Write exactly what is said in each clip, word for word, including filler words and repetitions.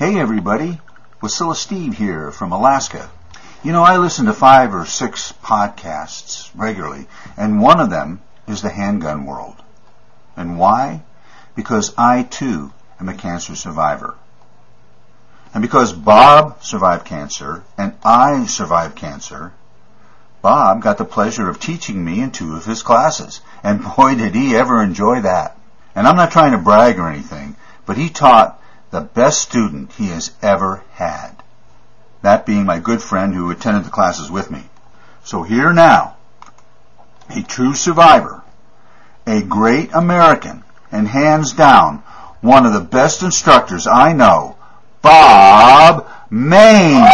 Hey everybody, Wasilla Steve here from Alaska. You know, I listen to five or six podcasts regularly, and one of them is The Handgun World. And why? Because I too am a cancer survivor. And because Bob survived cancer and I survived cancer, Bob got the pleasure of teaching me in two of his classes. And boy, did he ever enjoy that. And I'm not trying to brag or anything, but he taught the best student he has ever had. That being my good friend who attended the classes with me. So here now, a true survivor, a great American, and hands down, one of the best instructors I know, Bob Mayne.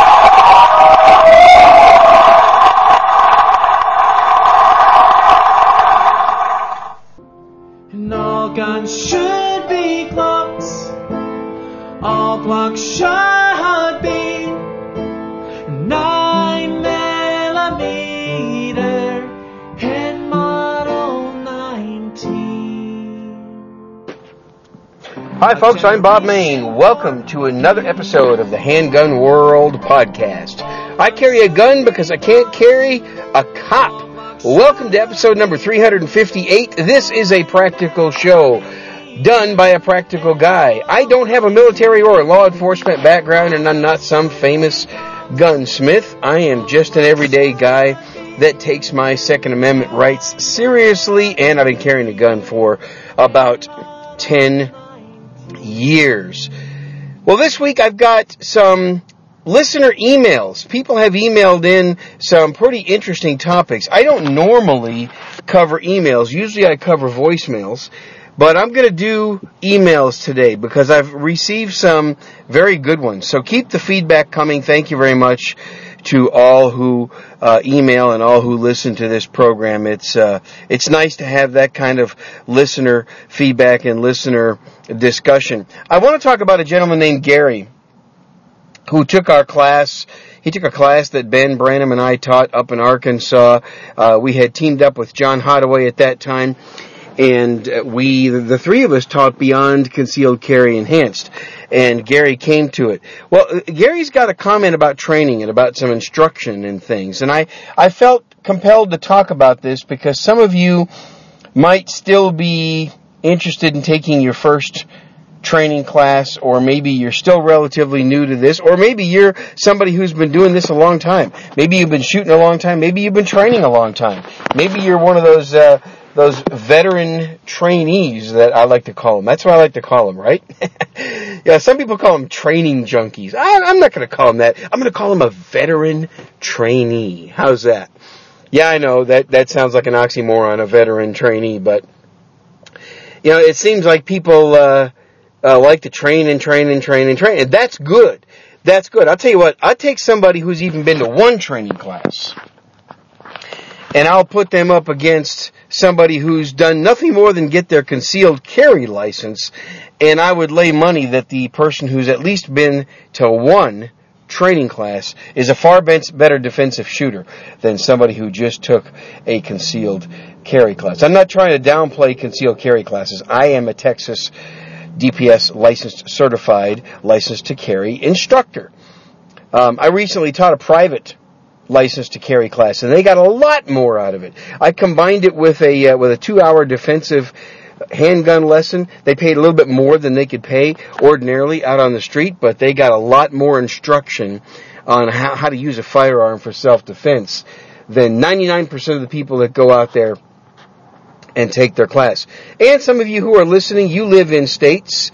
And all guns should be clocks. All clocks should be nine millimeter and model nineteen. Hi folks, I'm Bob Mayne. Welcome to another episode of the Handgun World podcast. I carry a gun because I can't carry a cop. Welcome to episode number three hundred fifty-eight. This is a practical show done by a practical guy. I don't have a military or a law enforcement background, and I'm not some famous gunsmith. I am just an everyday guy that takes my Second Amendment rights seriously, and I've been carrying a gun for about ten years. Well, this week I've got some listener emails. People have emailed in some pretty interesting topics. I don't normally cover emails. Usually I cover voicemails. But I'm going to do emails today because I've received some very good ones. So keep the feedback coming. Thank you very much to all who uh, email and all who listen to this program. It's uh, it's nice to have that kind of listener feedback and listener discussion. I want to talk about a gentleman named Gary who took our class. He took a class that Ben Branham and I taught up in Arkansas. Uh, we had teamed up with John Hottaway at that time. And we, the three of us, taught Beyond Concealed Carry Enhanced. And Gary came to it. Well, Gary's got a comment about training and about some instruction and things. And I, I felt compelled to talk about this because some of you might still be interested in taking your first training class, or maybe you're still relatively new to this, or maybe you're somebody who's been doing this a long time. Maybe you've been shooting a long time. Maybe you've been training a long time. Maybe you're one of those uh, those veteran trainees that I like to call them. That's what I like to call them, right? Yeah, some people call them training junkies. I, I'm not going to call them that. I'm going to call them a veteran trainee. How's that? Yeah, I know that that sounds like an oxymoron, a veteran trainee, but you know, it seems like people uh, uh, like to train and train and train and train, and that's good. That's good. I'll tell you what. I'll take somebody who's even been to one training class, and I'll put them up against somebody who's done nothing more than get their concealed carry license, and I would lay money that the person who's at least been to one training class is a far better defensive shooter than somebody who just took a concealed carry class. I'm not trying to downplay concealed carry classes. I am a Texas D P S licensed, certified, licensed to carry instructor. Um, I recently taught a private license to carry class, and they got a lot more out of it. I combined it with a uh, with a two-hour defensive handgun lesson. They paid a little bit more than they could pay ordinarily out on the street, but they got a lot more instruction on how, how to use a firearm for self-defense than ninety-nine percent of the people that go out there and take their class. And some of you who are listening, you live in states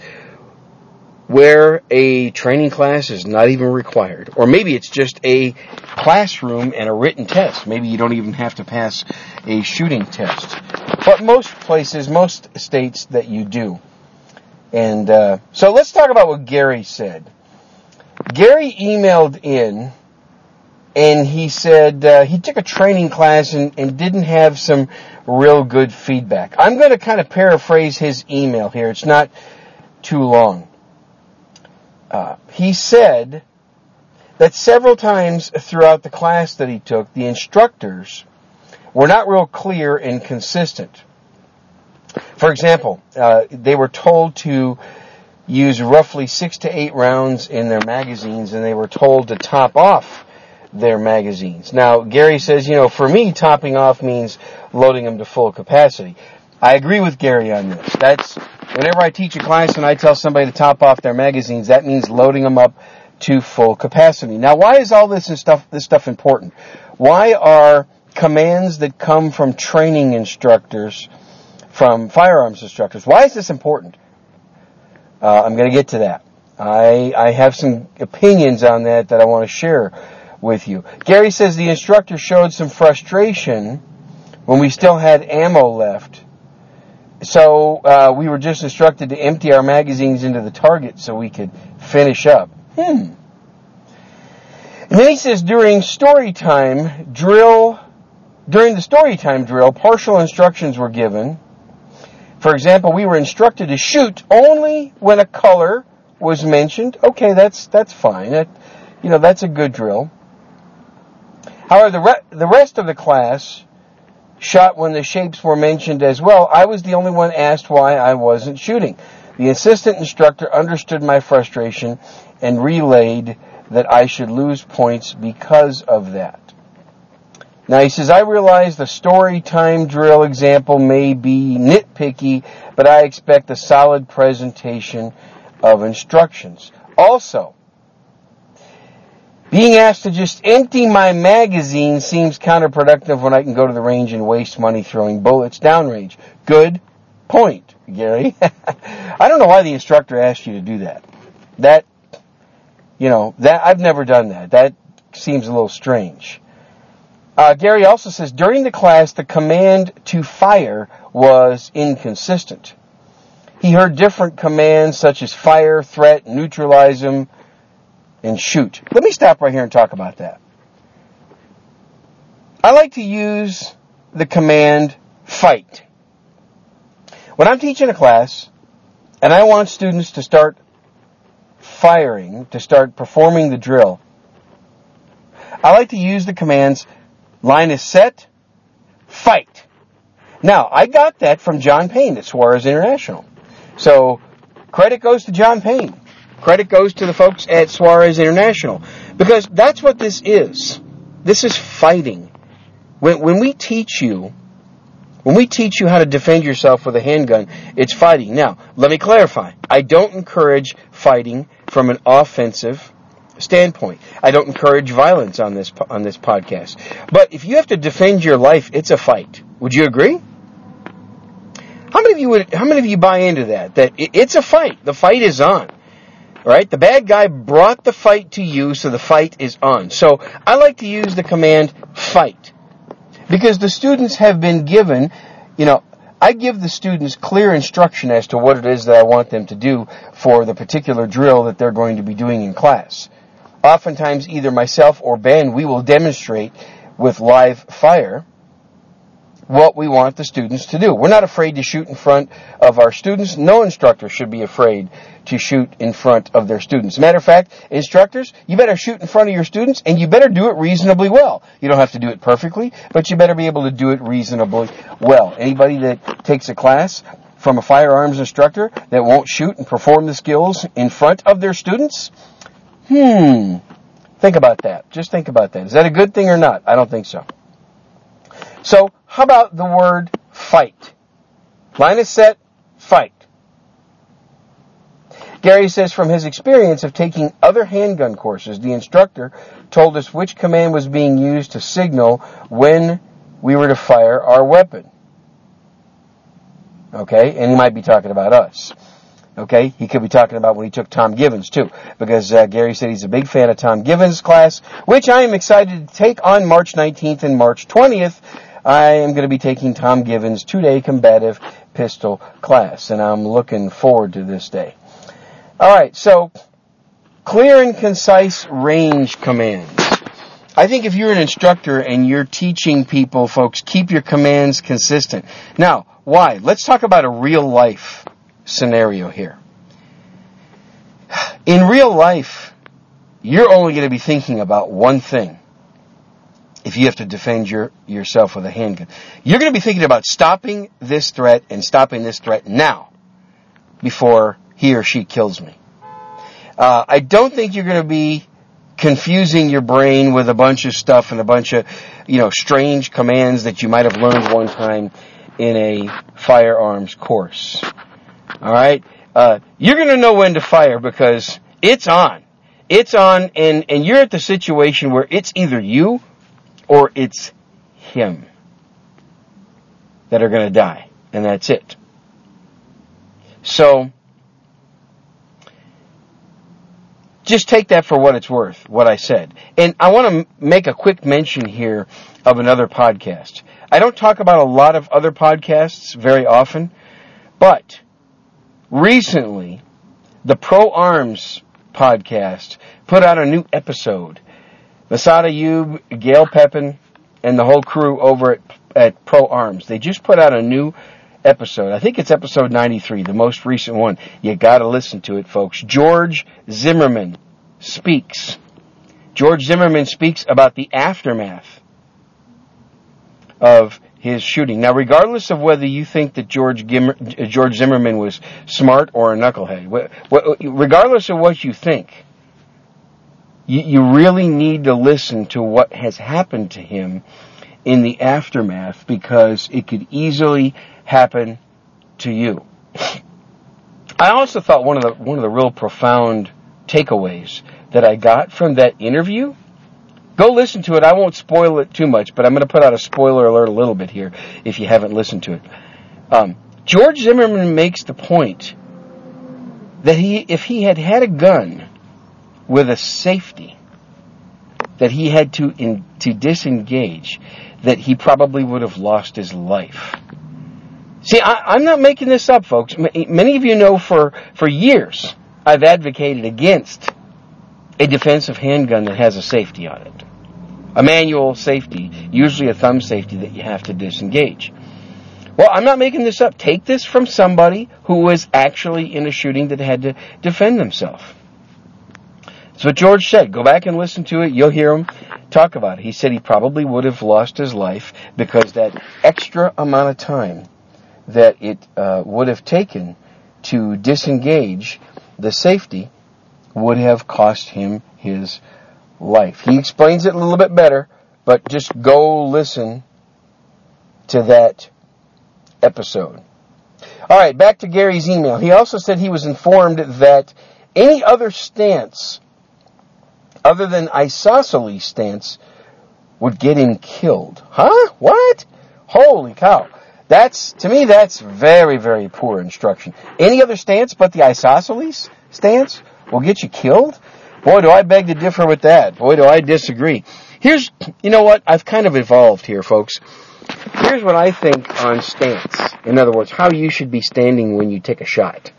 where a training class is not even required. Or maybe it's just a classroom and a written test. Maybe you don't even have to pass a shooting test. But most places, most states that you do. And uh, so let's talk about what Gary said. Gary emailed in, and he said uh, he took a training class and, and didn't have some real good feedback. I'm going to kind of paraphrase his email here. It's not too long. Uh, he said that several times throughout the class that he took, the instructors were not real clear and consistent. For example, uh, they were told to use roughly six to eight rounds in their magazines, and they were told to top off their magazines. Now, Gary says, you know, for me, topping off means loading them to full capacity. I agree with Gary on this. That's, whenever I teach a class and I tell somebody to top off their magazines, that means loading them up to full capacity. Now, why is all this and stuff, this stuff important? Why are commands that come from training instructors, from firearms instructors, why is this important? Uh, I'm going to get to that. I, I have some opinions on that that I want to share with you. Gary says the instructor showed some frustration when we still had ammo left. So uh, we were just instructed to empty our magazines into the target so we could finish up. Hmm. And then he says during story time drill, during the story time drill, partial instructions were given. For example, we were instructed to shoot only when a color was mentioned. Okay, that's that's fine. That, you know, that's a good drill. However, the re- the rest of the class shot when the shapes were mentioned as well. I was the only one asked why I wasn't shooting. The assistant instructor understood my frustration and relayed that I should lose points because of that. Now he says, I realize the story time drill example may be nitpicky, but I expect a solid presentation of instructions. Also, being asked to just empty my magazine seems counterproductive when I can go to the range and waste money throwing bullets downrange. Good point, Gary. I don't know why the instructor asked you to do that. That, you know, that I've never done that. That seems a little strange. Uh, Gary also says, during the class, the command to fire was inconsistent. He heard different commands such as fire, threat, neutralize them, and shoot. Let me stop right here and talk about that. I like to use the command fight. When I'm teaching a class and I want students to start firing, to start performing the drill, I like to use the commands line is set, fight. Now, I got that from John Payne at Suarez International. So, credit goes to John Payne. Credit goes to the folks at Suarez International. Because that's what this is. This is fighting. When, when we teach you, when we teach you how to defend yourself with a handgun, it's fighting. Now, let me clarify. I don't encourage fighting from an offensive standpoint. I don't encourage violence on this on this podcast. But if you have to defend your life, it's a fight. Would you agree? How many of you would? How many of you buy into that? That it's a fight. The fight is on. Right? The bad guy brought the fight to you, so the fight is on. So I like to use the command fight because the students have been given, you know, I give the students clear instruction as to what it is that I want them to do for the particular drill that they're going to be doing in class. Oftentimes, either myself or Ben, we will demonstrate with live fire what we want the students to do. We're not afraid to shoot in front of our students. No instructor should be afraid to shoot in front of their students. Matter of fact, instructors, you better shoot in front of your students, and you better do it reasonably well. You don't have to do it perfectly, but you better be able to do it reasonably well. Anybody that takes a class from a firearms instructor that won't shoot and perform the skills in front of their students, hmm, think about that. Just think about that. Is that a good thing or not? I don't think so. So, how about the word fight? Line is set, fight. Gary says from his experience of taking other handgun courses, the instructor told us which command was being used to signal when we were to fire our weapon. Okay, and he might be talking about us. Okay, he could be talking about when he took Tom Givens too, because uh, Gary said he's a big fan of Tom Givens' class, which I am excited to take on March nineteenth and March twentieth. I am going to be taking Tom Givens' two-day combative pistol class, and I'm looking forward to this day. All right, so clear and concise range commands. I think if you're an instructor and you're teaching people, folks, keep your commands consistent. Now, why? Let's talk about a real-life scenario here. In real life, you're only going to be thinking about one thing. If you have to defend your, yourself with a handgun, you're going to be thinking about stopping this threat and stopping this threat now before he or she kills me. Uh, I don't think you're going to be confusing your brain with a bunch of stuff and a bunch of, you know, strange commands that you might have learned one time in a firearms course. All right? Uh, you're going to know when to fire because it's on. It's on, and, and you're at the situation where it's either you or it's him that are going to die. And that's it. So, just take that for what it's worth, what I said. And I want to make a quick mention here of another podcast. I don't talk about a lot of other podcasts very often, but recently, the Pro Arms podcast put out a new episode. Masad Ayub, Gail Pepin, and the whole crew over at, at Pro Arms. They just put out a new episode. I think it's episode ninety-three, the most recent one. You got to listen to it, folks. George Zimmerman speaks. George Zimmerman speaks about the aftermath of his shooting. Now, regardless of whether you think that George Gimmer, George Zimmerman was smart or a knucklehead, regardless of what you think, you, you really need to listen to what has happened to him in the aftermath, because it could easily happen to you. I also thought one of the one of the real profound takeaways that I got from that interview, go listen to it. I won't spoil it too much, but I'm going to put out a spoiler alert a little bit here if you haven't listened to it. Um, George Zimmerman makes the point that he, if he had had a gun with a safety that he had to in, to disengage, that he probably would have lost his life. See, I, I'm not making this up, folks. M- many of you know for, for years I've advocated against a defensive handgun that has a safety on it. A manual safety, usually a thumb safety that you have to disengage. Well, I'm not making this up. Take this from somebody who was actually in a shooting that had to defend themselves. That's what George said. Go back and listen to it. You'll hear him talk about it. He said he probably would have lost his life because that extra amount of time that it uh, would have taken to disengage the safety would have cost him his life. He explains it a little bit better, but just go listen to that episode. All right, back to Gary's email. He also said he was informed that any other stance other than isosceles stance would get him killed. Huh? What? Holy cow. That's, to me, that's very, very poor instruction. Any other stance but the isosceles stance will get you killed? Boy, do I beg to differ with that. Boy, do I disagree. Here's, you know what? I've kind of evolved here, folks. Here's what I think on stance. In other words, how you should be standing when you take a shot.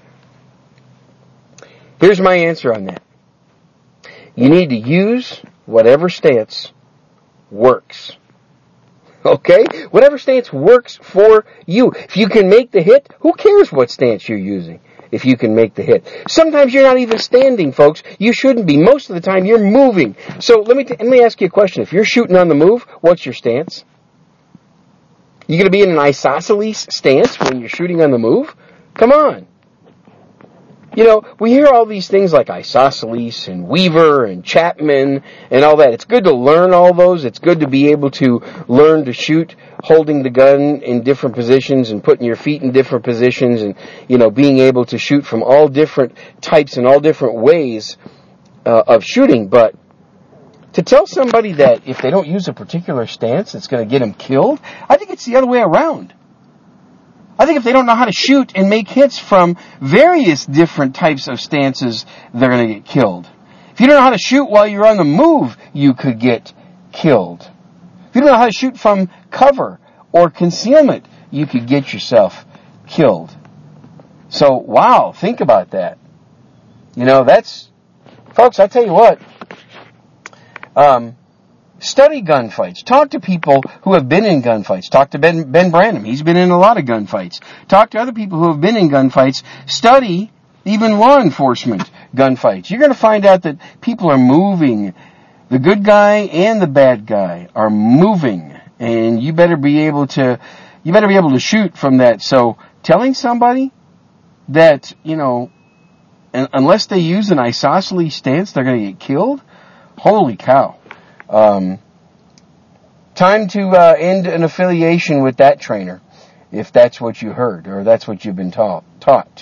Here's my answer on that. You need to use whatever stance works. Okay? Whatever stance works for you. If you can make the hit, who cares what stance you're using if you can make the hit? Sometimes you're not even standing, folks. You shouldn't be. Most of the time you're moving. So let me t- let me ask you a question. If you're shooting on the move, what's your stance? You going to be in an isosceles stance when you're shooting on the move? Come on. You know, we hear all these things like isosceles and Weaver and Chapman and all that. It's good to learn all those. It's good to be able to learn to shoot holding the gun in different positions and putting your feet in different positions and, you know, being able to shoot from all different types and all different ways uh, of shooting. But to tell somebody that if they don't use a particular stance, it's going to get them killed, I think it's the other way around. I think if they don't know how to shoot and make hits from various different types of stances, they're going to get killed. If you don't know how to shoot while you're on the move, you could get killed. If you don't know how to shoot from cover or concealment, you could get yourself killed. So, wow, think about that. You know, that's, folks, I tell you what, um, study gunfights. Talk to people who have been in gunfights. Talk to Ben, Ben Branham. He's been in a lot of gunfights. Talk to other people who have been in gunfights. Study even law enforcement gunfights. You're going to find out that people are moving. The good guy and the bad guy are moving. And you better be able to, you better be able to shoot from that. So telling somebody that, you know, and unless they use an isosceles stance, they're going to get killed? Holy cow. Um, time to uh, end an affiliation with that trainer, if that's what you heard, or that's what you've been taught. taught.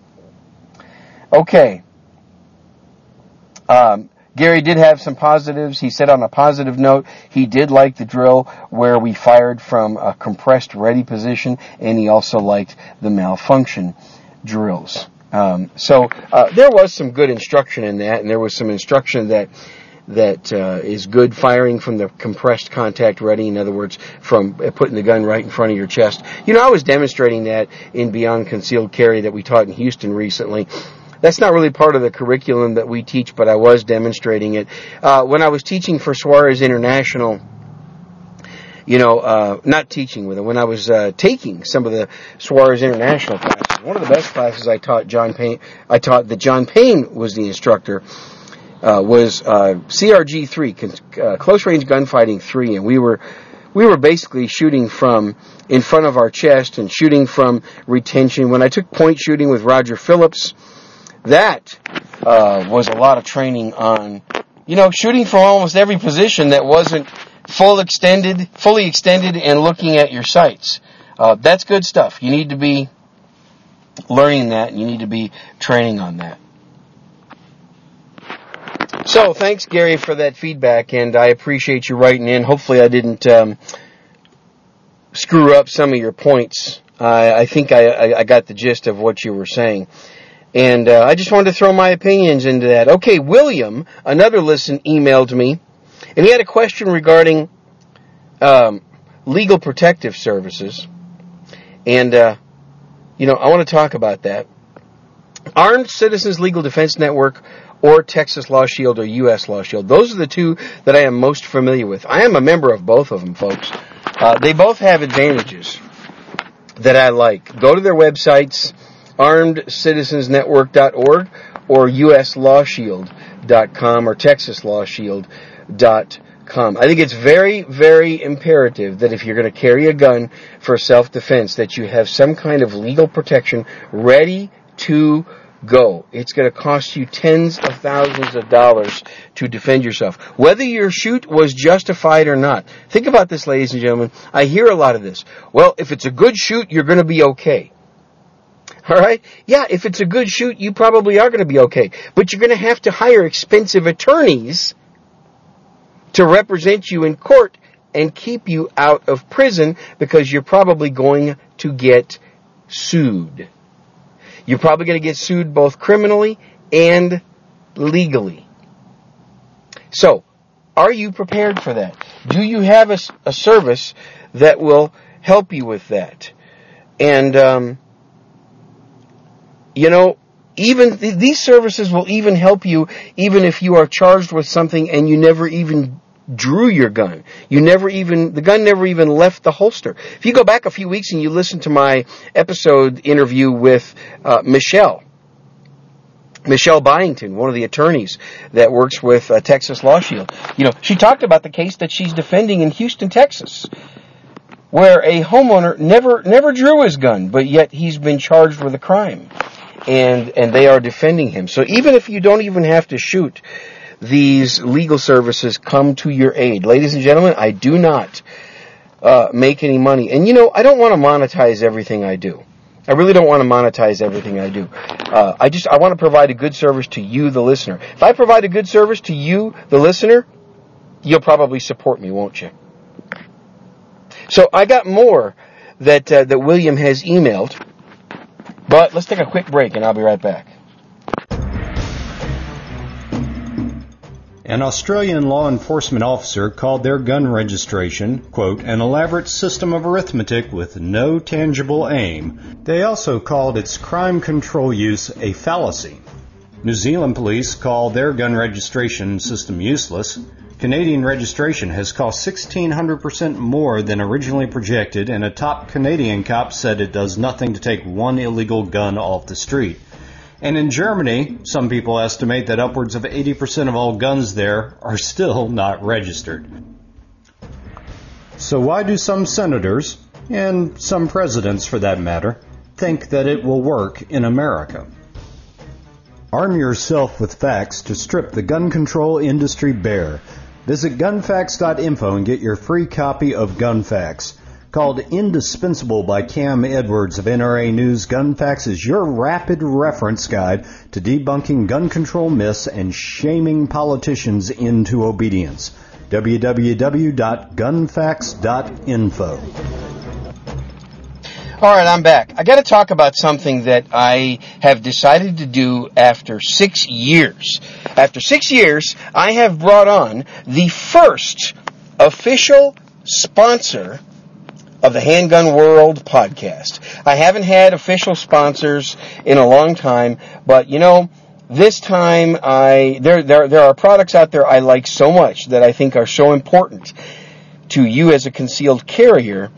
Okay. Um, Gary did have some positives. He said on a positive note, he did like the drill where we fired from a compressed ready position, and he also liked the malfunction drills. Um, so uh, there was some good instruction in that, and there was some instruction that that uh, is good firing from the compressed contact ready. In other words, from putting the gun right in front of your chest. You know, I was demonstrating that in Beyond Concealed Carry that we taught in Houston recently. That's not really part of the curriculum that we teach, but I was demonstrating it. Uh, when I was teaching for Suarez International, you know, uh, not teaching with them, when I was uh, taking some of the Suarez International classes, one of the best classes I taught John Payne, I taught that John Payne was the instructor, uh, was uh, C R G three, uh, Close Range Gunfighting three, and we were we were basically shooting from in front of our chest and shooting from retention. When I took point shooting with Roger Phillips, that uh, was a lot of training on, you know, shooting from almost every position that wasn't full extended, fully extended and looking at your sights. Uh, that's good stuff. You need to be learning that, and you need to be training on that. So, thanks, Gary, for that feedback, and I appreciate you writing in. Hopefully I didn't um, screw up some of your points. Uh, I think I, I, I got the gist of what you were saying. And uh, I just wanted to throw my opinions into that. Okay, William, another listen, emailed me, and he had a question regarding um, legal protective services. And, uh, you know, I want to talk about that. Armed Citizens Legal Defense Network or Texas Law Shield or U S Law Shield. Those are the two that I am most familiar with. I am a member of both of them, folks. Uh, they both have advantages that I like. Go to their websites, armed citizens network dot org or U S law shield dot com or texas law shield dot com. I think it's very, very imperative that if you're going to carry a gun for self-defense, that you have some kind of legal protection ready to go. It's going to cost you tens of thousands of dollars to defend yourself, whether your shoot was justified or not. Think about this, ladies and gentlemen. I hear a lot of this. Well, if it's a good shoot, you're going to be okay. All right? Yeah, if it's a good shoot, you probably are going to be okay. But you're going to have to hire expensive attorneys to represent you in court and keep you out of prison because you're probably going to get sued. You're probably going to get sued both criminally and legally. So, are you prepared for that? Do you have a, a service that will help you with that? And, um, you know, even th- these services will even help you even if you are charged with something and you never even drew your gun. You never even, the gun never even left the holster. If you go back a few weeks and you listen to my episode interview with uh, Michelle, Michelle Byington, one of the attorneys that works with uh, Texas Law Shield, you know, she talked about the case that she's defending in Houston, Texas, where a homeowner never never drew his gun, but yet he's been charged with a crime, and and they are defending him. So even if you don't even have to shoot, these legal services come to your aid. Ladies and gentlemen, I do not uh, make any money. And, you know, I don't want to monetize everything I do. I really don't want to monetize everything I do. Uh, I just, I want to provide a good service to you, the listener. If I provide a good service to you, the listener, you'll probably support me, won't you? So I got more that, uh, that William has emailed. But let's take a quick break and I'll be right back. An Australian law enforcement officer called their gun registration, quote, an elaborate system of arithmetic with no tangible aim. They also called its crime control use a fallacy. New Zealand police called their gun registration system useless. Canadian registration has cost sixteen hundred percent more than originally projected, and a top Canadian cop said it does nothing to take one illegal gun off the street. And in Germany, some people estimate that upwards of eighty percent of all guns there are still not registered. So why do some senators, and some presidents for that matter, think that it will work in America? Arm yourself with facts to strip the gun control industry bare. Visit gun facts dot info and get your free copy of Gun Facts. Called indispensable by Cam Edwards of N R A News, Gun Facts is your rapid reference guide to debunking gun control myths and shaming politicians into obedience. w w w dot gun facts dot info. All right, I'm back. I got to talk about something that I have decided to do after six years. After six years, I have brought on the first official sponsor of the Handgun World podcast. I haven't had official sponsors in a long time, but you know, this time I there there there are products out there I like so much that I think are so important to you as a concealed carrier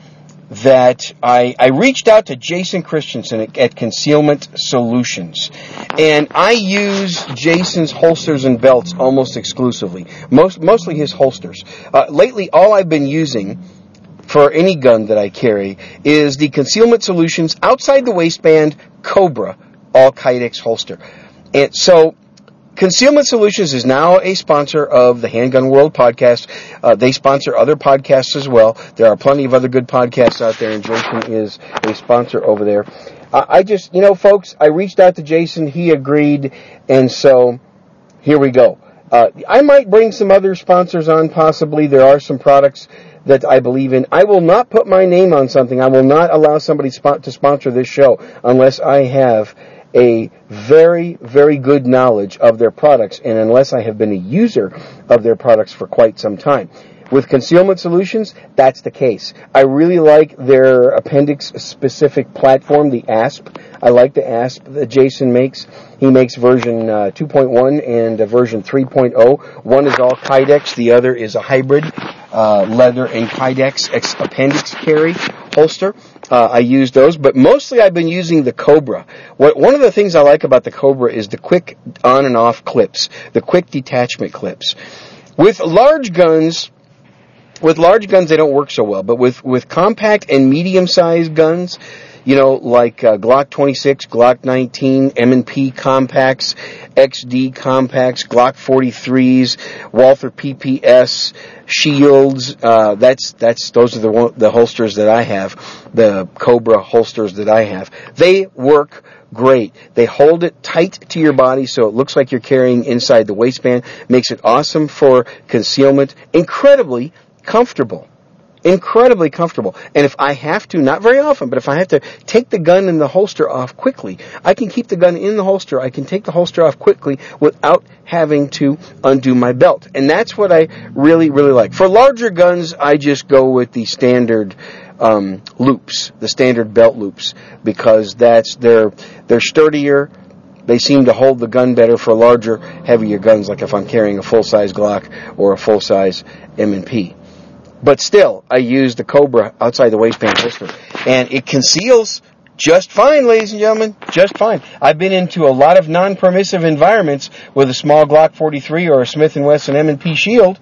that I, I reached out to Jason Christensen at, at Concealment Solutions. And I use Jason's holsters and belts almost exclusively. Most, mostly his holsters. Uh, lately, all I've been using for any gun that I carry is the Concealment Solutions outside the waistband Cobra all Kydex holster. And so Concealment Solutions is now a sponsor of the Handgun World podcast. Uh, they sponsor other podcasts as well. There are plenty of other good podcasts out there, and Jason is a sponsor over there. Uh, I just, you know, folks, I reached out to Jason. He agreed, and so here we go. Uh, I might bring some other sponsors on, possibly. There are some products that I believe in. I will not put my name on something. I will not allow somebody spot to sponsor this show unless I have a very, very good knowledge of their products, and unless I have been a user of their products for quite some time. With Concealment Solutions, that's the case. I really like their appendix-specific platform, the A S P. I like the A S P that Jason makes. He makes version uh, two point one and uh, version three point oh. One is all Kydex. The other is a hybrid uh, leather and Kydex ex- appendix carry holster. Uh, I use those, but mostly I've been using the Cobra. What, one of the things I like about the Cobra is the quick on and off clips, the quick detachment clips. With large guns, with large guns they don't work so well, but with, with compact and medium-sized guns, you know, like uh, Glock twenty-six, Glock nineteen, M and P compacts, X D compacts, Glock forty-threes, Walther P P S, Shields. Uh, that's that's those are the the holsters that I have, the Cobra holsters that I have. They work great. They hold it tight to your body so it looks like you're carrying inside the waistband. Makes it awesome for concealment. Incredibly comfortable. Incredibly comfortable. And if I have to, not very often, but if I have to take the gun and the holster off quickly, I can keep the gun in the holster. I can take the holster off quickly without having to undo my belt. And that's what I really, really like. For larger guns, I just go with the standard um, loops, the standard belt loops, because that's they're they're sturdier. They seem to hold the gun better for larger, heavier guns, like if I'm carrying a full-size Glock or a full-size M and P. But still, I use the Cobra outside the waistband holster. And it conceals just fine, ladies and gentlemen. Just fine. I've been into a lot of non-permissive environments with a small Glock forty-three or a Smith and Wesson M and P Shield.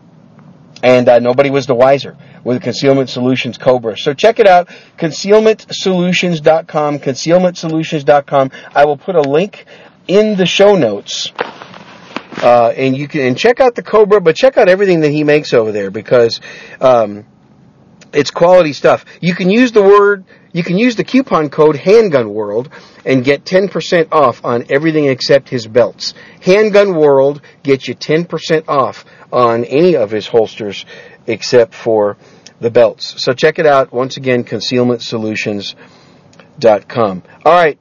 And uh, nobody was the wiser with the Concealment Solutions Cobra. So check it out, concealment solutions dot com, concealment solutions dot com. I will put a link in the show notes. Uh, and you can and check out the Cobra, but check out everything that he makes over there, because um, it's quality stuff. You can use the word, you can use the coupon code Handgun World and get ten percent off on everything except his belts. Handgun World gets you ten percent off on any of his holsters except for the belts. So check it out. Once again, concealment solutions dot com. All right.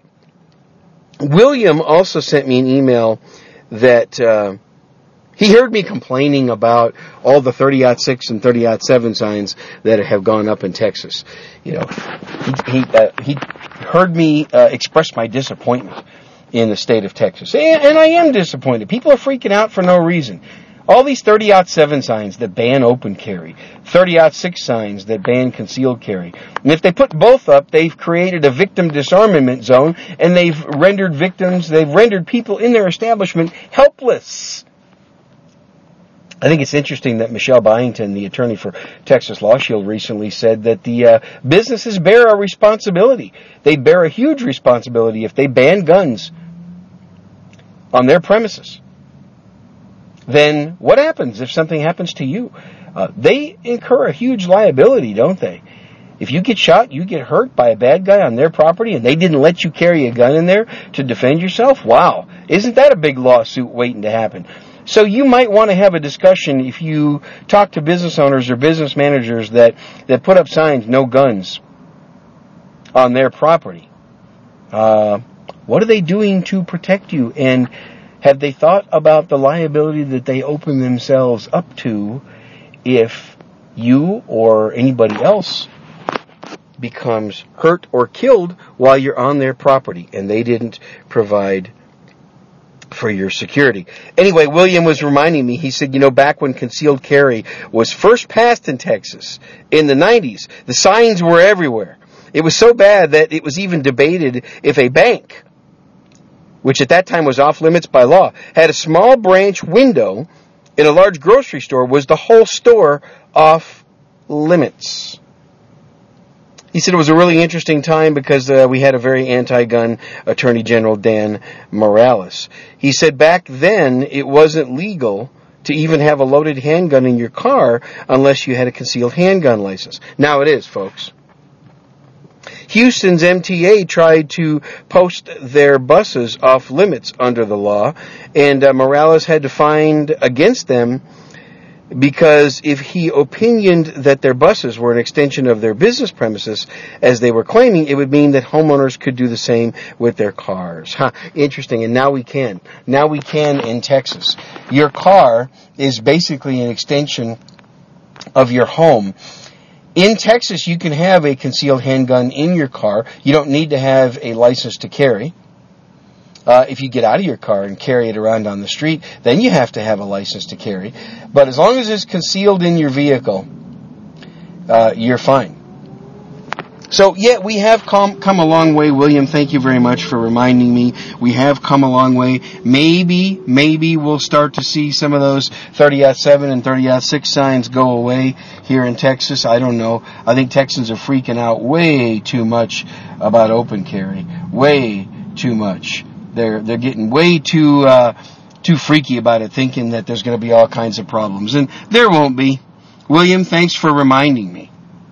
William also sent me an email that uh, he heard me complaining about all the thirty aught six and thirty aught seven signs that have gone up in Texas. You know, he he, uh, he heard me uh, express my disappointment in the state of Texas, and, and I am disappointed. People are freaking out for no reason. All these thirty aught seven signs that ban open carry, thirty aught six signs that ban concealed carry. And if they put both up, they've created a victim disarmament zone, and they've rendered victims, they've rendered people in their establishment helpless. I think it's interesting that Michelle Byington, the attorney for Texas Law Shield, recently said that the uh, businesses bear a responsibility. They bear a huge responsibility if they ban guns. on their premises, then what happens if something happens to you? Uh, they incur a huge liability, don't they? If you get shot, you get hurt by a bad guy on their property, and they didn't let you carry a gun in there to defend yourself? Wow. Isn't that a big lawsuit waiting to happen? So you might want to have a discussion if you talk to business owners or business managers that, that put up signs, no guns, on their property. Uh, what are they doing to protect you? And have they thought about the liability that they open themselves up to if you or anybody else becomes hurt or killed while you're on their property and they didn't provide for your security? Anyway, William was reminding me, he said, you know, back when concealed carry was first passed in Texas in the nineties, the signs were everywhere. It was so bad that it was even debated if a bank, which at that time was off limits by law, had a small branch window in a large grocery store, was the whole store off limits. He said it was a really interesting time because uh, we had a very anti-gun Attorney General, Dan Morales. He said back then it wasn't legal to even have a loaded handgun in your car unless you had a concealed handgun license. Now it is, folks. Houston's M T A tried to post their buses off limits under the law, and uh, Morales had to find against them because if he opinioned that their buses were an extension of their business premises, as they were claiming, it would mean that homeowners could do the same with their cars. Huh, interesting, and now we can. Now we can in Texas. Your car is basically an extension of your home. In Texas, you can have a concealed handgun in your car. You don't need to have a license to carry. Uh, if you get out of your car and carry it around on the street, then you have to have a license to carry. But as long as it's concealed in your vehicle, uh, you're fine. So, yeah, we have come, come a long way, William. Thank you very much for reminding me. We have come a long way. Maybe, maybe we'll start to see some of those thirty oh seven and thirty oh six signs go away here in Texas. I don't know. I think Texans are freaking out way too much about open carry. Way too much. They're they're getting way too uh, too freaky about it, thinking that there's going to be all kinds of problems. And there won't be. William, thanks for reminding me.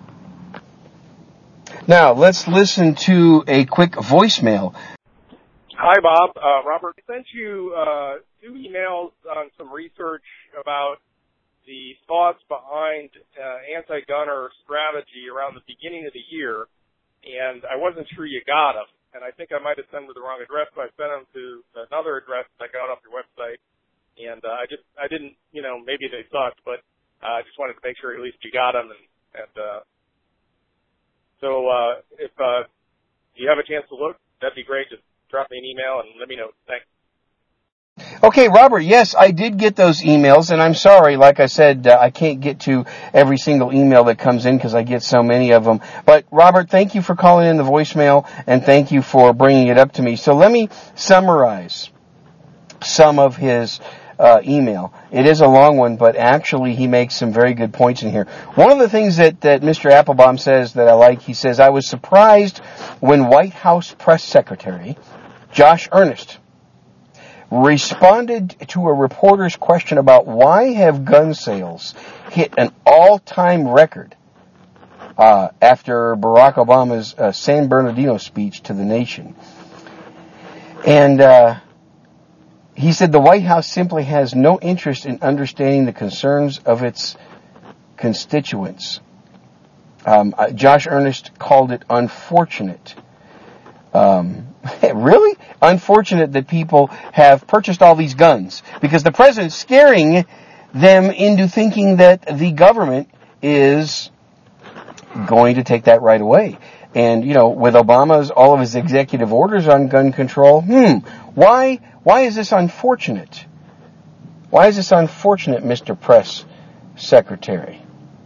Now, let's listen to a quick voicemail. Hi, Bob. Uh, Robert, I sent you uh, two emails on some research about the thoughts behind uh, anti-gunner strategy around the beginning of the year, and I wasn't sure you got them. And I think I might have sent them to the wrong address, so I sent them to another address that I got off your website. And uh, I just, I didn't, you know, maybe they sucked, but uh, I just wanted to make sure at least you got them. And, and uh, so uh, if uh, you have a chance to look, that'd be great. Just drop me an email and let me know. Thanks. Okay, Robert, yes, I did get those emails, and I'm sorry, like I said, uh, I can't get to every single email that comes in because I get so many of them. But, Robert, thank you for calling in the voicemail, and thank you for bringing it up to me. So let me summarize some of his uh, email. It is a long one, but actually he makes some very good points in here. One of the things that, that Mister Applebaum says that I like, he says, I was surprised when White House Press Secretary Josh Earnest responded to a reporter's question about why have gun sales hit an all-time record uh, after Barack Obama's uh, San Bernardino speech to the nation. And uh, he said the White House simply has no interest in understanding the concerns of its constituents. Um, uh, Josh Earnest called it unfortunate. Um, really? Unfortunate that people have purchased all these guns because the president's scaring them into thinking that the government is going to take that right away. And, you know, with Obama's, all of his executive orders on gun control, hmm, why, why is this unfortunate? Why is this unfortunate, Mister Press Secretary?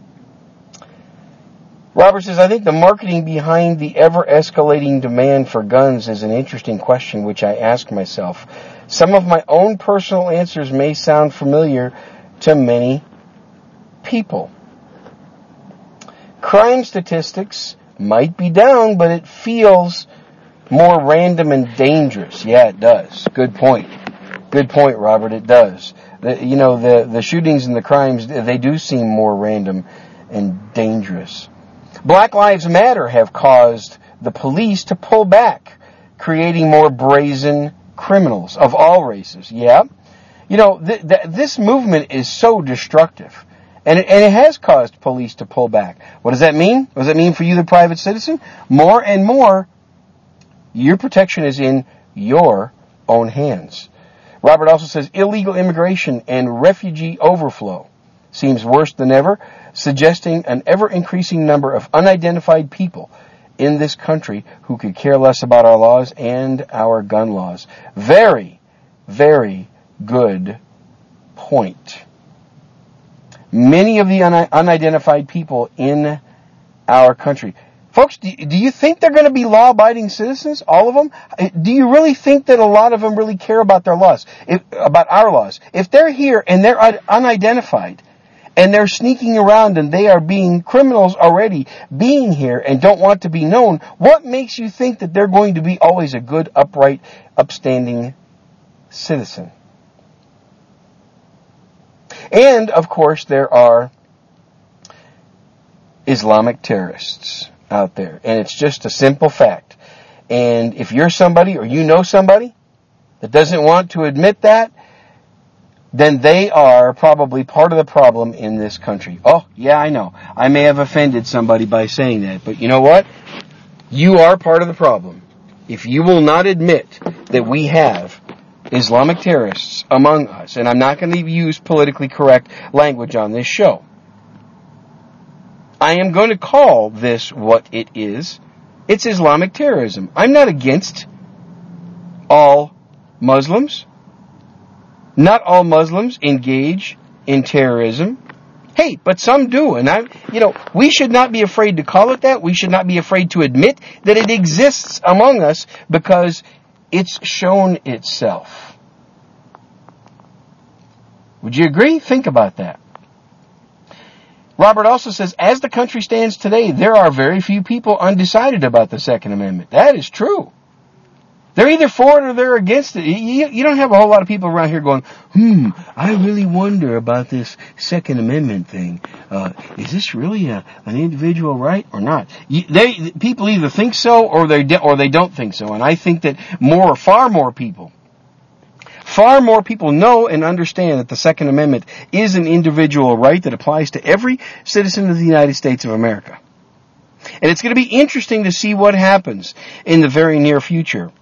Robert says, I think the marketing behind the ever-escalating demand for guns is an interesting question which I ask myself. Some of my own personal answers may sound familiar to many people. Crime statistics might be down, but it feels more random and dangerous. Yeah, it does. Good point. Good point, Robert. It does. The, you know, the, the shootings and the crimes, they do seem more random and dangerous. Black Lives Matter have caused the police to pull back, creating more brazen criminals of all races. Yeah. You know, th- th- this movement is so destructive. And it, and it has caused police to pull back. What does that mean? What does that mean for you, the private citizen? More and more, your protection is in your own hands. Robert also says illegal immigration and refugee overflow seems worse than ever, suggesting an ever-increasing number of unidentified people in this country who could care less about our laws and our gun laws. Very, very good point. Many of the un- unidentified people in our country. Folks, do, do you think they're going to be law-abiding citizens? All of them? Do you really think that a lot of them really care about their laws, if, about our laws? If they're here and they're un- unidentified and they're sneaking around and they are being criminals already, being here and don't want to be known, what makes you think that they're going to be always a good, upright, upstanding citizen? And, of course, there are Islamic terrorists out there. And it's just a simple fact. And if you're somebody or you know somebody that doesn't want to admit that, then they are probably part of the problem in this country. Oh, yeah, I know. I may have offended somebody by saying that. But you know what? You are part of the problem. If you will not admit that we have Islamic terrorists among us, and I'm not going to use politically correct language on this show. I am going to call this what it is. It's Islamic terrorism. I'm not against all Muslims. Not all Muslims engage in terrorism. Hey, but some do, and I, you know, we should not be afraid to call it that. We should not be afraid to admit that it exists among us because it's shown itself. Would you agree? Think about that. Robert also says, as the country stands today, there are very few people undecided about the Second Amendment. That is true. They're either for it or they're against it. You, you don't have a whole lot of people around here going, hmm, I really wonder about this Second Amendment thing. Uh, is this really a, an individual right or not? You, they, people either think so or they, de- or they don't think so. And I think that more, far more people, far more people know and understand that the Second Amendment is an individual right that applies to every citizen of the United States of America. And it's going to be interesting to see what happens in the very near future.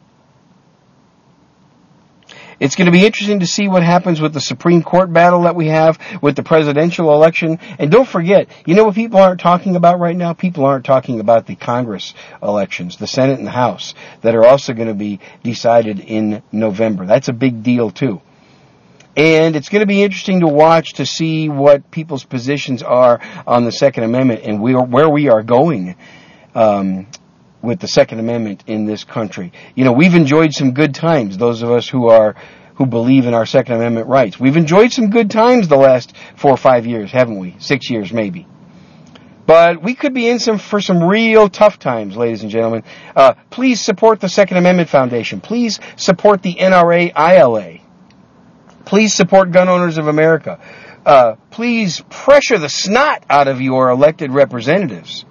It's going to be interesting to see what happens with the Supreme Court battle that we have, with the presidential election. And don't forget, you know what people aren't talking about right now? People aren't talking about the Congress elections, the Senate and the House, that are also going to be decided in November. That's a big deal, too. And it's going to be interesting to watch to see what people's positions are on the Second Amendment and we are, where we are going um, with the Second Amendment in this country. You know, we've enjoyed some good times, those of us who are who believe in our Second Amendment rights. We've enjoyed some good times the last four or five years, haven't we? Six years, maybe. But we could be in some for some real tough times, ladies and gentlemen. Uh, please support the Second Amendment Foundation. Please support the N R A I L A. Please support Gun Owners of America. Uh, please pressure the snot out of your elected representatives.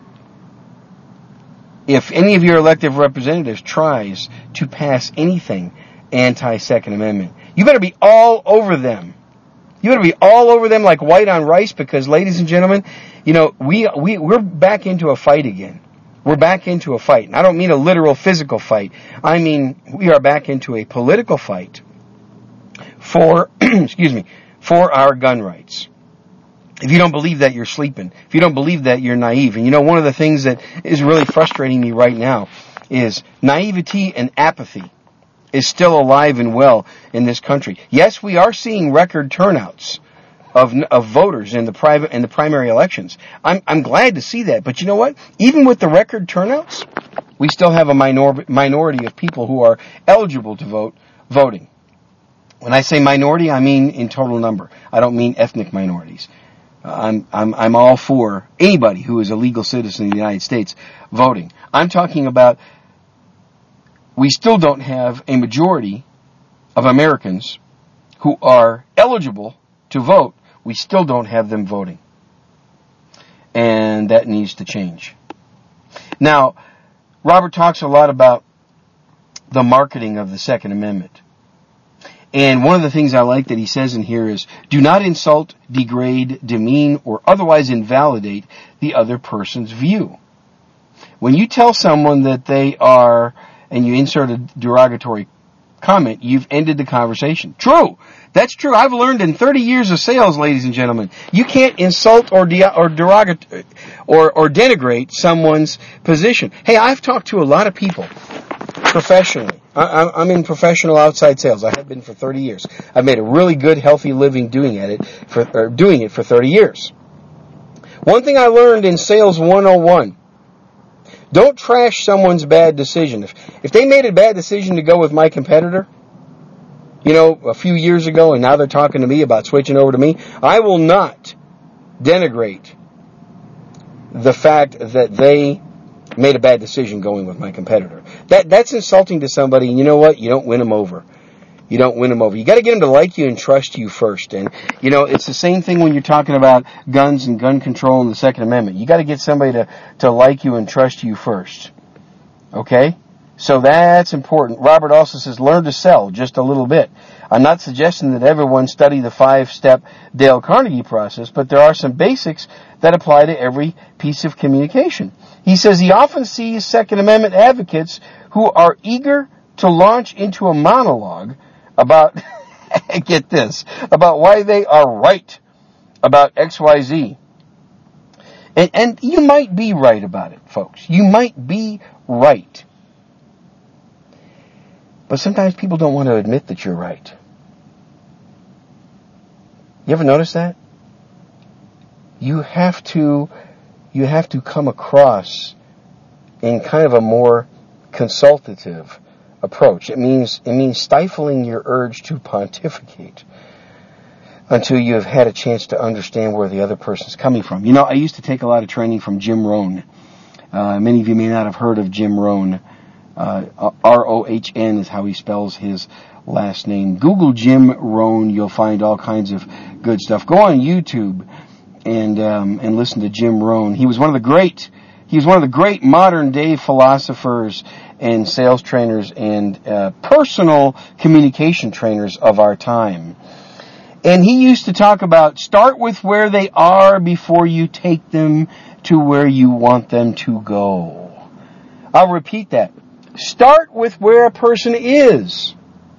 If any of your elected representatives tries to pass anything anti-Second Amendment, you better be all over them. You better be all over them like white on rice because, ladies and gentlemen, you know, we, we, we're back into a fight again. We're back into a fight. And I don't mean a literal physical fight. I mean, we are back into a political fight for, excuse me, for our gun rights. If you don't believe that, you're sleeping. If you don't believe that, you're naive. And you know, one of the things that is really frustrating me right now is naivety and apathy is still alive and well in this country. Yes, we are seeing record turnouts of of voters in the private in the primary elections. I'm I'm glad to see that. But you know what? Even with the record turnouts, we still have a minor, minority of people who are eligible to vote voting. When I say minority, I mean in total number. I don't mean ethnic minorities. I'm, I'm, I'm all for anybody who is a legal citizen of the United States voting. I'm talking about we still don't have a majority of Americans who are eligible to vote, we still don't have them voting. And that needs to change. Now, Robert talks a lot about the marketing of the Second Amendment. And one of the things I like that he says in here is, do not insult, degrade, demean, or otherwise invalidate the other person's view. When you tell someone that they are, and you insert a derogatory comment, you've ended the conversation. True. That's true. I've learned in thirty years of sales, ladies and gentlemen, you can't insult or de- or derogate or, or denigrate someone's position. Hey, I've talked to a lot of people professionally. I, I'm in professional outside sales. I have been for thirty years. I've made a really good, healthy living doing at it for or doing it for thirty years. One thing I learned in Sales one oh one: don't trash someone's bad decision. If if they made a bad decision to go with my competitor, you know, a few years ago, and now they're talking to me about switching over to me, I will not denigrate the fact that they made a bad decision going with my competitor. That that's insulting to somebody, and you know what? You don't win them over. You don't win them over. You got to get them to like you and trust you first. And, you know, it's the same thing when you're talking about guns and gun control and the Second Amendment. You got to get somebody to, to like you and trust you first. Okay? So that's important. Robert also says, learn to sell just a little bit. I'm not suggesting that everyone study the five-step Dale Carnegie process, but there are some basics that apply to every piece of communication. He says he often sees Second Amendment advocates who are eager to launch into a monologue about, get this, about why they are right about X Y Z. And, and you might be right about it, folks. You might be right. But sometimes people don't want to admit that you're right. You ever notice that? You have to, you have to come across in kind of a more consultative approach. It means, it means stifling your urge to pontificate until you have had a chance to understand where the other person's coming from. You know, I used to take a lot of training from Jim Rohn. Uh, many of you may not have heard of Jim Rohn. Uh, R O H N is how he spells his last name. Google Jim Rohn. You'll find all kinds of good stuff. Go on YouTube and um, and listen to Jim Rohn. He was one of the great, he was one of the great modern day philosophers and sales trainers and uh, personal communication trainers of our time. And he used to talk about start with where they are before you take them to where you want them to go. I'll repeat that. Start with where a person is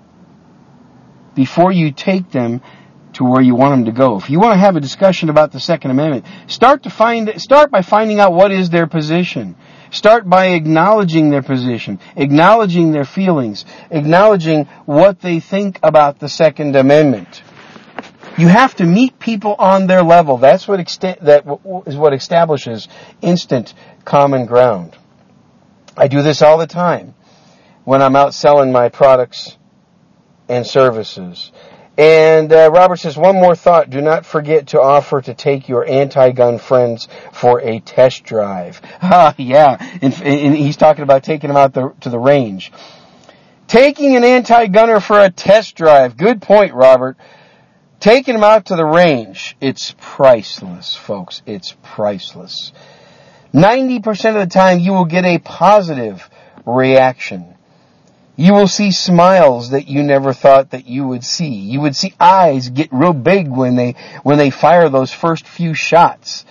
before you take them to where you want them to go. If you want to have a discussion about the Second Amendment, start to find start by finding out what is their position. Start by acknowledging their position, acknowledging their feelings, acknowledging what they think about the Second Amendment. You have to meet people on their level. That's what ext- that is what establishes instant common ground. I do this all the time when I'm out selling my products and services. And uh, Robert says, one more thought. Do not forget to offer to take your anti-gun friends for a test drive. Ah, yeah. And, and he's talking about taking them out the, to the range. Taking an anti-gunner for a test drive. Good point, Robert. Taking them out to the range. It's priceless, folks. It's priceless. ninety percent of the time you will get a positive reaction. You will see smiles that you never thought that you would see. You would see eyes get real big when they when they fire those first few shots.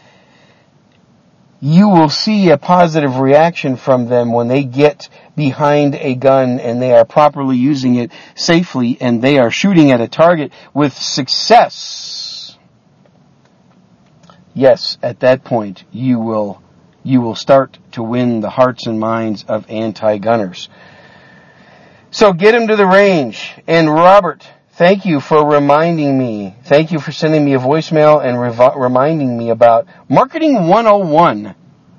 You will see a positive reaction from them when they get behind a gun and they are properly using it safely and they are shooting at a target with success. Yes, at that point you will you will start to win the hearts and minds of anti-gunners. So get them to the range. And Robert, thank you for reminding me. Thank you for sending me a voicemail and rev- reminding me about Marketing one oh one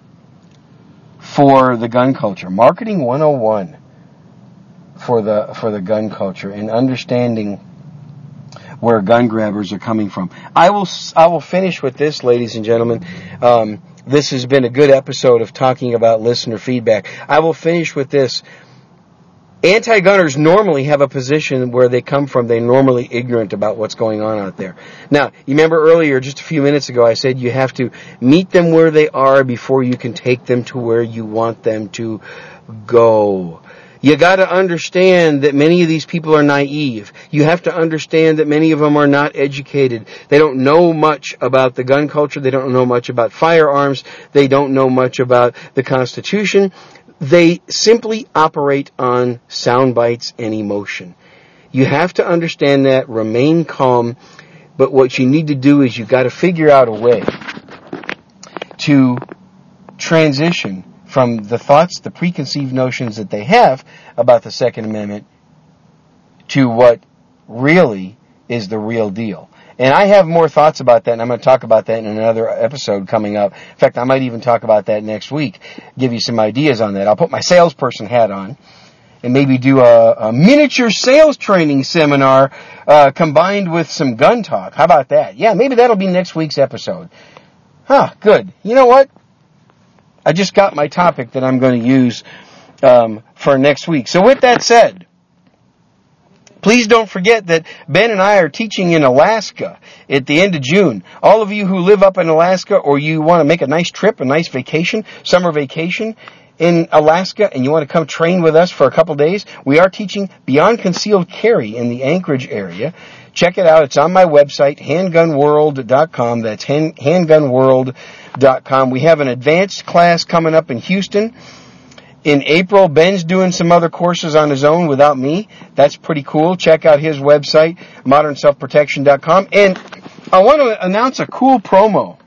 for the gun culture. Marketing one oh one for the for the gun culture and understanding where gun grabbers are coming from. I will I will finish with this, ladies and gentlemen. Um, this has been a good episode of talking about listener feedback. I will finish with this. Anti-gunners normally have a position where they come from. They're normally ignorant about what's going on out there. Now, you remember earlier, just a few minutes ago, I said you have to meet them where they are before you can take them to where you want them to go. You got to understand that many of these people are naive. You have to understand that many of them are not educated. They don't know much about the gun culture. They don't know much about firearms. They don't know much about the Constitution. They simply operate on sound bites and emotion. You have to understand that, remain calm, but what you need to do is you've got to figure out a way to transition from the thoughts, the preconceived notions that they have about the Second Amendment to what really is the real deal. And I have more thoughts about that, and I'm going to talk about that in another episode coming up. In fact, I might even talk about that next week, give you some ideas on that. I'll put my salesperson hat on and maybe do a, a miniature sales training seminar uh, combined with some gun talk. How about that? Yeah, maybe that'll be next week's episode. Huh, good. You know what? I just got my topic that I'm going to use um, for next week. So with that said, please don't forget that Ben and I are teaching in Alaska at the end of June. All of you who live up in Alaska or you want to make a nice trip, a nice vacation, summer vacation in Alaska, and you want to come train with us for a couple days, we are teaching Beyond Concealed Carry in the Anchorage area. Check it out. It's on my website, handgun world dot com. That's handgun world dot com. We have an advanced class coming up in Houston. In April, Ben's doing some other courses on his own without me. That's pretty cool. Check out his website, modern self protection dot com. And I want to announce a cool promo.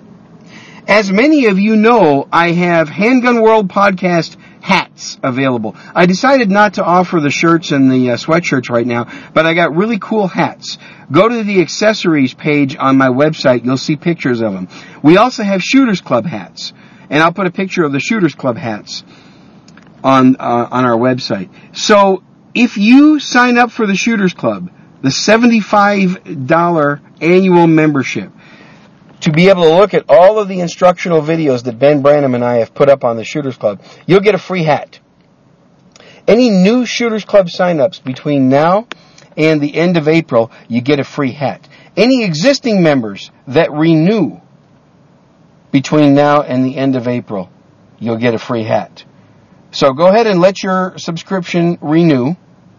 As many of you know, I have Handgun World Podcast hats available. I decided not to offer the shirts and the uh, sweatshirts right now, but I got really cool hats. Go to the accessories page on my website. You'll see pictures of them. We also have Shooters Club hats, and I'll put a picture of the Shooters Club hats on uh, on our website. So if you sign up for the Shooters Club, the seventy-five dollars annual membership, to be able to look at all of the instructional videos that Ben Branham and I have put up on the Shooters Club, you'll get a free hat. Any new Shooters Club sign-ups between now and the end of April, you get a free hat. Any existing members that renew between now and the end of April, you'll get a free hat. So go ahead and let your subscription renew.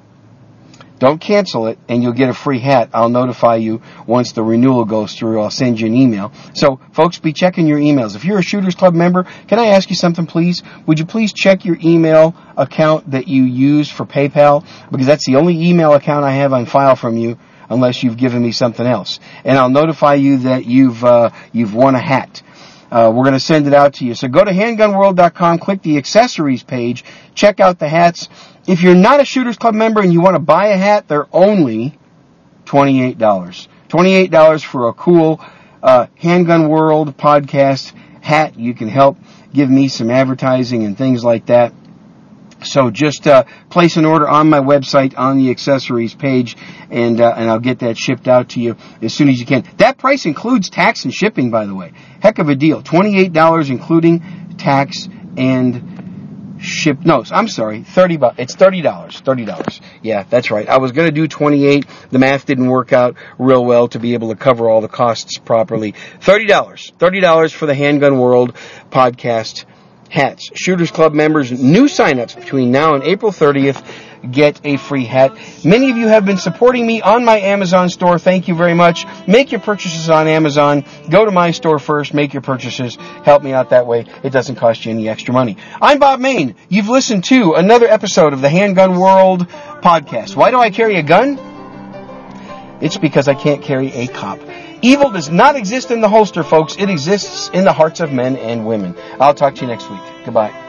Don't cancel it, and you'll get a free hat. I'll notify you once the renewal goes through. I'll send you an email. So, folks, be checking your emails. If you're a Shooters Club member, can I ask you something, please? Would you please check your email account that you use for PayPal? Because that's the only email account I have on file from you, unless you've given me something else. And I'll notify you that you've uh, you've won a hat. Uh, we're going to send it out to you. So go to handgun world dot com, click the accessories page, check out the hats. If you're not a Shooters Club member and you want to buy a hat, they're only twenty-eight dollars. twenty-eight dollars for a cool uh, Handgun World podcast hat. You can help give me some advertising and things like that. So just uh, place an order on my website on the accessories page, and uh, and I'll get that shipped out to you as soon as you can. That price includes tax and shipping, by the way. Heck of a deal. twenty-eight dollars including tax and ship. No, I'm sorry. thirty bucks. It's thirty dollars. thirty dollars. Yeah, that's right. I was going to do twenty-eight. The math didn't work out real well to be able to cover all the costs properly. thirty dollars. thirty dollars for the Handgun World podcast hats. Shooters Club members, new signups between now and April thirtieth get a free hat. Many of you have been supporting me on my Amazon store. Thank you very much. Make your purchases on Amazon. Go to my store first. Make your purchases. Help me out that way. It doesn't cost you any extra money. I'm Bob Main. You've listened to another episode of the Handgun World podcast. Why do I carry a gun? It's because I can't carry a cop. Evil does not exist in the holster, folks. It exists in the hearts of men and women. I'll talk to you next week. Goodbye.